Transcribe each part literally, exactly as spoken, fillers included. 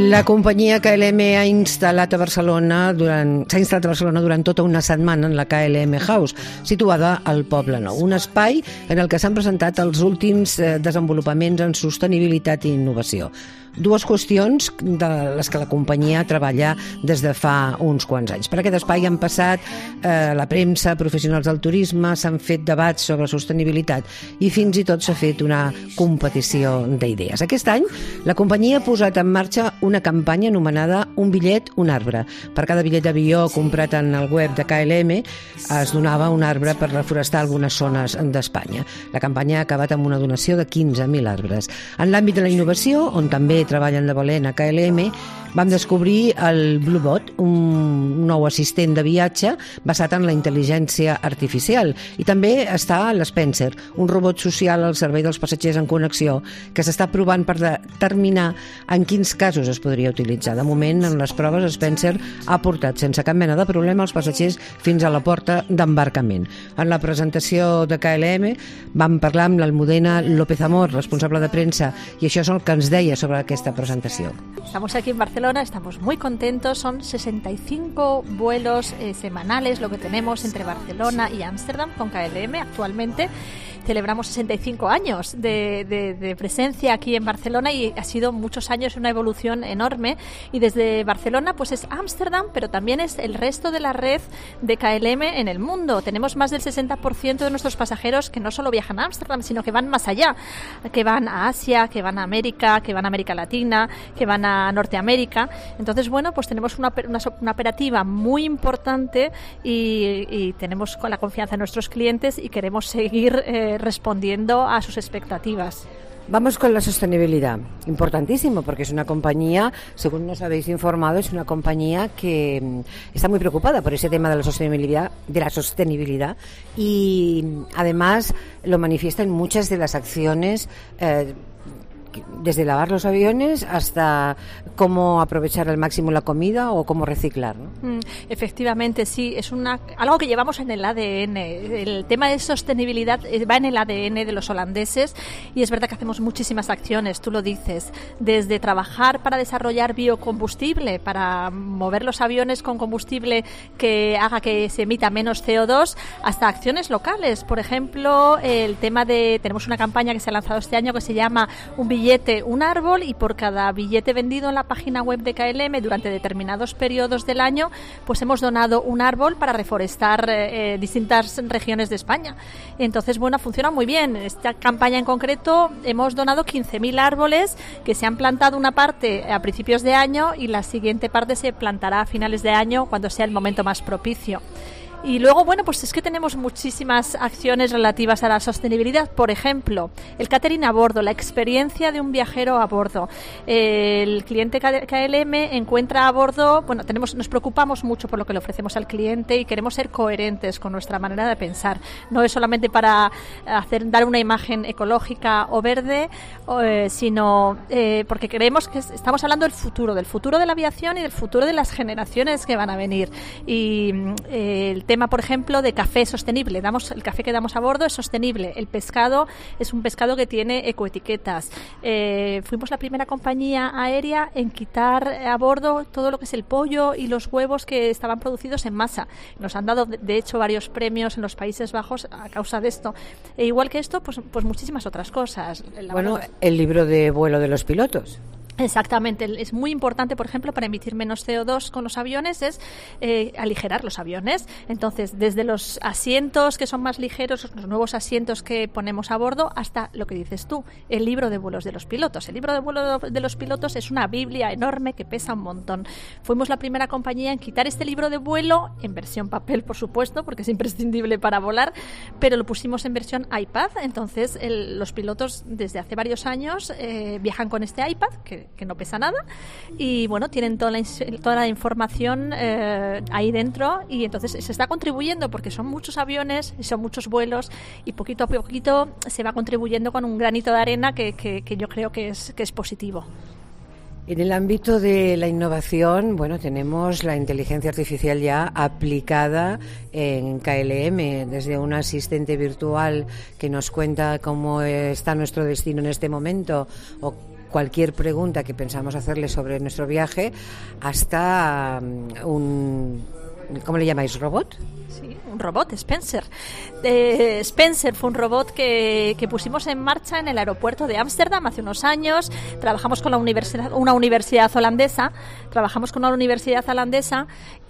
La companyia K L M ha instal·lat a Barcelona durant s'ha instal·lat a Barcelona durant tota una setmana en la K L M House, situada al Poble Nou, un espai en el que s'han presentat els últims desenvolupaments en sostenibilitat i innovació. Dues qüestions de les que la companyia treballa des de fa uns quants anys. Per aquest espai han passat eh, la premsa, professionals del turisme, s'han fet debats sobre sostenibilitat i fins i tot s'ha fet una competició d'idees. Aquest any la companyia ha posat en marxa una campanya anomenada Un bitllet, un arbre. Per cada bitllet d'avió comprat en el web de K L M es donava un arbre per reforestar algunes zones d'Espanya. La campanya ha acabat amb una donació de quinze mil arbres. En l'àmbit de la innovació, on també treballen de valent a K L M, vam descobrir el Bluebot, un nou assistent de viatge basat en la intel·ligència artificial. I també està l'Spencer, un robot social al servei dels passatgers en connexió, que s'està provant per determinar en quins casos es podria utilitzar. De moment, en les proves, Spencer ha portat sense cap mena de problema els passatgers fins a la porta d'embarcament. En la presentació de K L M vam parlar amb l'Almudena López Amor, responsable de premsa, i això és el que ens deia sobre aquesta presentació. Estamos aquí en Barcelona, estamos muy contentos, son sesenta y cinco vuelos eh, semanales lo que tenemos entre Barcelona y Ámsterdam con K L M actualmente. Celebramos sesenta y cinco años de, de, de presencia aquí en Barcelona y ha sido muchos años una evolución enorme, y desde Barcelona pues es Ámsterdam, pero también es el resto de la red de K L M en el mundo. Tenemos más del sesenta por ciento de nuestros pasajeros que no solo viajan a Ámsterdam, sino que van más allá, que van a Asia, que van a América, que van a América Latina, que van a Norteamérica. Entonces, bueno, pues tenemos una, una, una operativa muy importante y, y tenemos con la confianza de nuestros clientes y queremos seguir eh, respondiendo a sus expectativas. Vamos con la sostenibilidad, importantísimo, porque es una compañía, según nos habéis informado, es una compañía que está muy preocupada por ese tema de la sostenibilidad, de la sostenibilidad, y además lo manifiesta en muchas de las acciones, eh, desde lavar los aviones hasta cómo aprovechar al máximo la comida o cómo reciclar, ¿no? Mm, efectivamente, sí, es una algo que llevamos en el A D N. El tema de sostenibilidad va en el A D N de los holandeses, y es verdad que hacemos muchísimas acciones, tú lo dices, desde trabajar para desarrollar biocombustible, para mover los aviones con combustible que haga que se emita menos C O dos, hasta acciones locales. Por ejemplo, el tema de, tenemos una campaña que se ha lanzado este año que se llama Un billete, un árbol, y por cada billete vendido en la página web de K L M durante determinados periodos del año, pues hemos donado un árbol para reforestar eh, distintas regiones de España. Entonces, bueno, funciona muy bien. Esta campaña en concreto hemos donado quince mil árboles que se han plantado, una parte a principios de año y la siguiente parte se plantará a finales de año cuando sea el momento más propicio. Y luego, bueno, pues es que tenemos muchísimas acciones relativas a la sostenibilidad. Por ejemplo, el catering a bordo, la experiencia de un viajero a bordo. El cliente K L M encuentra a bordo, bueno, tenemos, nos preocupamos mucho por lo que le ofrecemos al cliente y queremos ser coherentes con nuestra manera de pensar. No es solamente para hacer, dar una imagen ecológica o verde, eh, sino eh, porque creemos que estamos hablando del futuro, del futuro de la aviación y del futuro de las generaciones que van a venir. Y eh, el tema, por ejemplo, de café sostenible. Damos, el café que damos a bordo es sostenible. El pescado es un pescado que tiene ecoetiquetas. Eh, fuimos la primera compañía aérea en quitar a bordo todo lo que es el pollo y los huevos que estaban producidos en masa. Nos han dado, de hecho, varios premios en los Países Bajos a causa de esto. E igual que esto, pues, pues muchísimas otras cosas. La bueno, verdad, el libro de vuelo de los pilotos. Exactamente, es muy importante, por ejemplo, para emitir menos C O dos con los aviones, es eh, aligerar los aviones. Entonces, desde los asientos que son más ligeros, los nuevos asientos que ponemos a bordo, hasta lo que dices tú, el libro de vuelos de los pilotos. El libro de vuelo de los pilotos es una biblia enorme que pesa un montón. Fuimos la primera compañía en quitar este libro de vuelo, en versión papel, por supuesto, porque es imprescindible para volar, pero lo pusimos en versión iPad. Entonces, el, los pilotos desde hace varios años eh, viajan con este iPad, que que no pesa nada, y bueno, tienen toda la, toda la información eh, ahí dentro, y entonces se está contribuyendo porque son muchos aviones, son muchos vuelos, y poquito a poquito se va contribuyendo con un granito de arena que, que, que yo creo que es, que es positivo. En el ámbito de la innovación, bueno, tenemos la inteligencia artificial ya aplicada en K L M, desde un asistente virtual que nos cuenta cómo está nuestro destino en este momento, o cualquier pregunta que pensamos hacerle sobre nuestro viaje, hasta um, un, ¿cómo le llamáis? ¿Robot? Sí, un robot, Spencer. Eh, Spencer fue un robot que, que pusimos en marcha en el aeropuerto de Ámsterdam hace unos años. Trabajamos con la universidad, una universidad holandesa, trabajamos con una universidad holandesa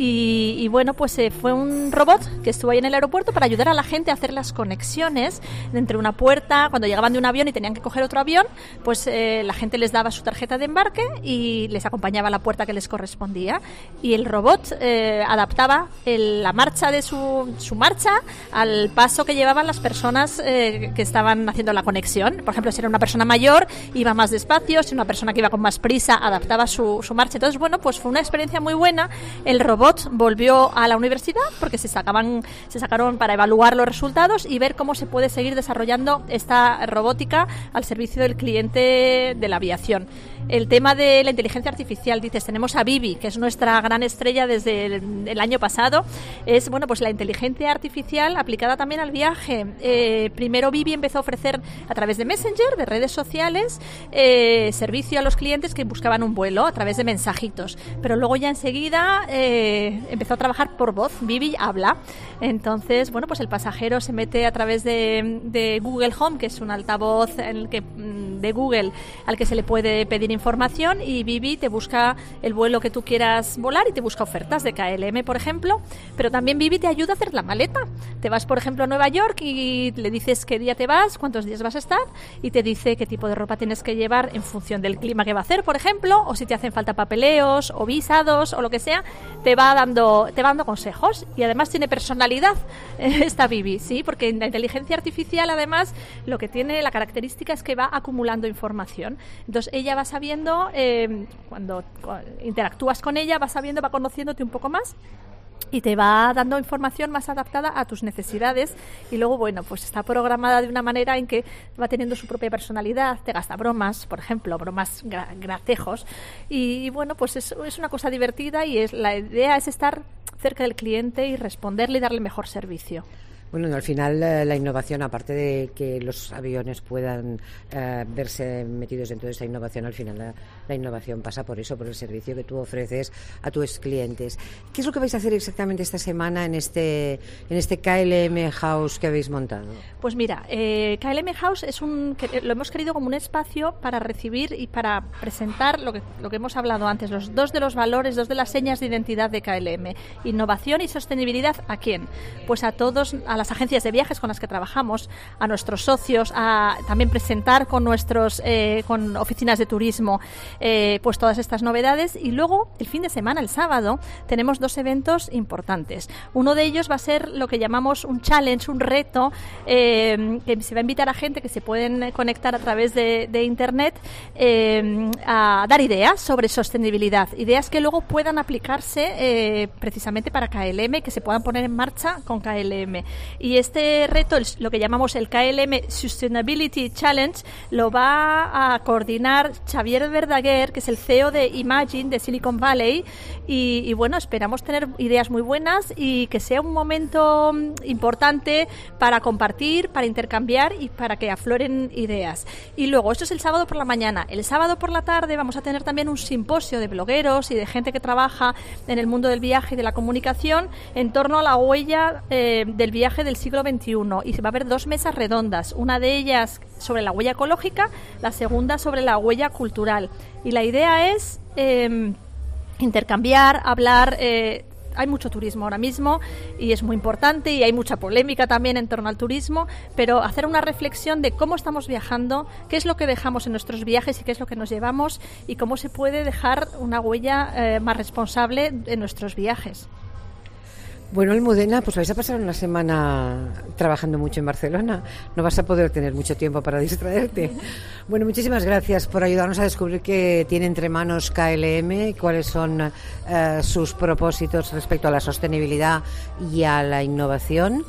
y, y bueno, pues eh, fue un robot que estuvo ahí en el aeropuerto para ayudar a la gente a hacer las conexiones entre una puerta. Cuando llegaban de un avión y tenían que coger otro avión, pues eh, la gente les daba su tarjeta de embarque y les acompañaba a la puerta que les correspondía. Y el robot eh, adaptaba el, la marcha de su, su marcha al paso que llevaban las personas eh, que estaban haciendo la conexión. Por ejemplo, si era una persona mayor, iba más despacio; si una persona que iba con más prisa, adaptaba su, su marcha. Entonces, bueno, pues fue una experiencia muy buena. El robot volvió a la universidad porque se sacaban, se sacaron para evaluar los resultados y ver cómo se puede seguir desarrollando esta robótica al servicio del cliente de la aviación. El tema de la inteligencia artificial, dices, tenemos a Vivi, que es nuestra gran estrella desde el, el año pasado. Es, bueno, pues la inteligencia artificial aplicada también al viaje. Eh, primero Vivi empezó a ofrecer a través de Messenger, de redes sociales, eh, servicio a los clientes que buscaban un vuelo a través de mensajitos. Pero luego ya enseguida eh, empezó a trabajar por voz. Vivi habla. Entonces, bueno, pues el pasajero se mete a través de, de Google Home, que es un altavoz en el que, de Google al que se le puede pedir información, y Vivi te busca el vuelo que tú quieras volar y te busca ofertas de K L M, por ejemplo. Pero también Vivi te ayuda a hacer la maleta. Te vas, por ejemplo, a Nueva York y le dices qué día te vas, cuántos días vas a estar, y te dice qué tipo de ropa tienes que llevar en función del clima que va a hacer, por ejemplo, o si te hacen falta papeleos o visados o lo que sea. Te va dando, te va dando consejos, y además tiene personalidad esta Vivi, ¿sí? Porque la inteligencia artificial, además, lo que tiene la característica es que va acumulando información. Entonces ella va sabiendo, eh, cuando interactúas con ella, va sabiendo, va conociéndote un poco más y te va dando información más adaptada a tus necesidades. Y luego, bueno, pues está programada de una manera en que va teniendo su propia personalidad. Te gasta bromas, por ejemplo, bromas gra- gracejos. Y, y bueno, pues es, es una cosa divertida, y es la idea es estar cerca del cliente y responderle y darle el mejor servicio. Bueno, al final eh, la innovación, aparte de que los aviones puedan eh, verse metidos en toda esta innovación, al final la, la innovación pasa por eso, por el servicio que tú ofreces a tus clientes. ¿Qué es lo que vais a hacer exactamente esta semana en este en este K L M House que habéis montado? Pues mira, eh, K L M House es un que lo hemos querido como un espacio para recibir y para presentar lo que lo que hemos hablado antes, los dos de los valores, dos de las señas de identidad de K L M: innovación y sostenibilidad. ¿A quién? Pues a todos, a las agencias de viajes con las que trabajamos, a nuestros socios, a también presentar con nuestros eh, con oficinas de turismo eh, pues todas estas novedades. Y luego el fin de semana, el sábado, tenemos dos eventos importantes. Uno de ellos va a ser lo que llamamos un challenge, un reto, eh, que se va a invitar a gente que se pueden conectar a través de, de internet eh, a dar ideas sobre sostenibilidad, ideas que luego puedan aplicarse eh, precisamente para K L M, que se puedan poner en marcha con K L M. Y este reto, lo que llamamos el K L M Sustainability Challenge, lo va a coordinar Xavier Verdaguer, que es el C E O de Imagine, de Silicon Valley. Y, y bueno, esperamos tener ideas muy buenas y que sea un momento importante para compartir, para intercambiar y para que afloren ideas. Y luego, esto es el sábado por la mañana. El sábado por la tarde vamos a tener también un simposio de blogueros y de gente que trabaja en el mundo del viaje y de la comunicación en torno a la huella eh, del viaje del siglo veintiuno, y va a haber dos mesas redondas, una de ellas sobre la huella ecológica, la segunda sobre la huella cultural. Y la idea es eh, intercambiar, hablar. Eh, hay mucho turismo ahora mismo y es muy importante, y hay mucha polémica también en torno al turismo, pero hacer una reflexión de cómo estamos viajando, qué es lo que dejamos en nuestros viajes y qué es lo que nos llevamos, y cómo se puede dejar una huella eh, más responsable en nuestros viajes. Bueno, Almudena, pues vais a pasar una semana trabajando mucho en Barcelona. No vas a poder tener mucho tiempo para distraerte. Bueno, muchísimas gracias por ayudarnos a descubrir qué tiene entre manos K L M, cuáles son uh, sus propósitos respecto a la sostenibilidad y a la innovación.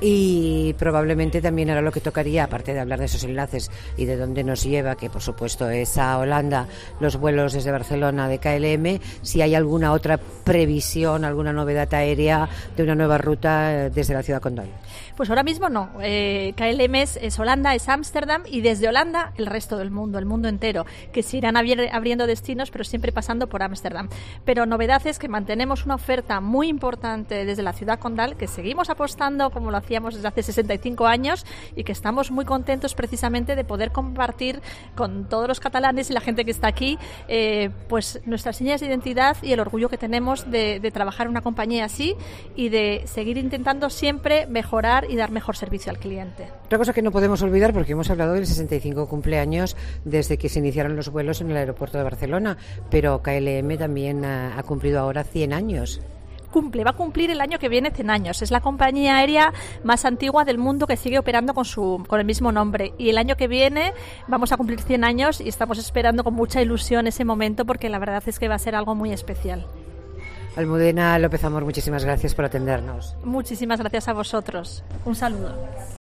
Y probablemente también ahora lo que tocaría, aparte de hablar de esos enlaces y de dónde nos lleva, que por supuesto es a Holanda, los vuelos desde Barcelona de K L M, si hay alguna otra previsión, alguna novedad aérea de una nueva ruta desde la ciudad condal? Pues ahora mismo no. Eh, K L M es, es Holanda, es Ámsterdam, y desde Holanda el resto del mundo, el mundo entero, que se irán abri- abriendo destinos, pero siempre pasando por Ámsterdam. Pero novedad es que mantenemos una oferta muy importante desde la ciudad condal, que seguimos apostando como lo hacíamos desde hace sesenta y cinco años, y que estamos muy contentos precisamente de poder compartir con todos los catalanes y la gente que está aquí eh, pues nuestras señas de identidad y el orgullo que tenemos de, de trabajar en una compañía así y de seguir intentando siempre mejorar y dar mejor servicio al cliente. Otra cosa que no podemos olvidar, porque hemos hablado del sesenta y cinco cumpleaños desde que se iniciaron los vuelos en el aeropuerto de Barcelona, pero K L M también ha, ha cumplido ahora cien años. Cumple, va a cumplir el año que viene cien años. Es la compañía aérea más antigua del mundo que sigue operando con su con el mismo nombre. Y el año que viene vamos a cumplir cien años y estamos esperando con mucha ilusión ese momento, porque la verdad es que va a ser algo muy especial. Almudena López Amor, muchísimas gracias por atendernos. Muchísimas gracias a vosotros. Un saludo.